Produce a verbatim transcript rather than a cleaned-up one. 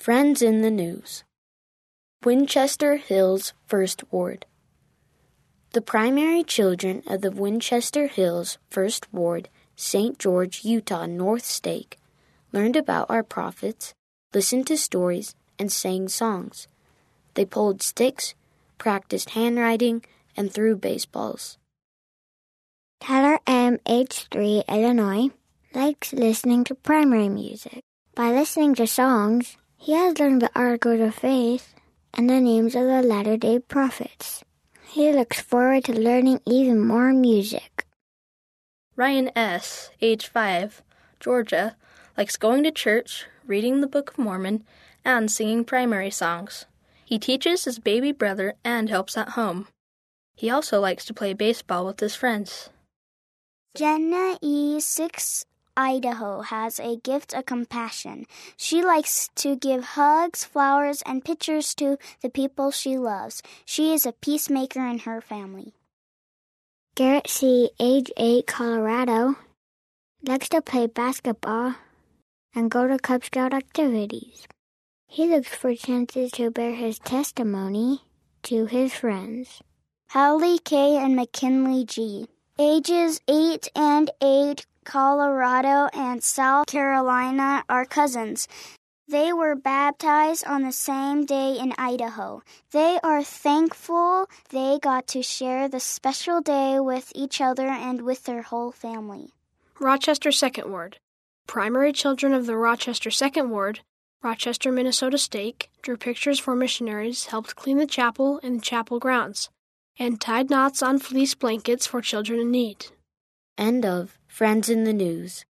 Friends in the News. Winchester Hills First Ward. The primary children of the Winchester Hills First Ward, Saint George, Utah North Stake, learned about our prophets, listened to stories, and sang songs. They pulled sticks, practiced handwriting, and threw baseballs. Tyler M., age three, Illinois, likes listening to primary music. By listening to songs, he has learned the articles of faith and the names of the Latter-day Prophets. He looks forward to learning even more music. Ryan S., age five, Georgia, likes going to church, reading the Book of Mormon, and singing primary songs. He teaches his baby brother and helps at home. He also likes to play baseball with his friends. Jenna E., six, Idaho, has a gift of compassion. She likes to give hugs, flowers, and pictures to the people she loves. She is a peacemaker in her family. Garrett C., age eight, Colorado, likes to play basketball and go to Cub Scout activities. He looks for chances to bear his testimony to his friends. Hallie K. and McKinley G., ages eight and eight, Colorado and South Carolina, are cousins. They were baptized on the same day in Idaho. They are thankful they got to share the special day with each other and with their whole family. Rochester Second Ward. Primary children of the Rochester Second Ward, Rochester, Minnesota Stake, drew pictures for missionaries, helped clean the chapel and the chapel grounds, and tied knots on fleece blankets for children in need. End of Friends in the News.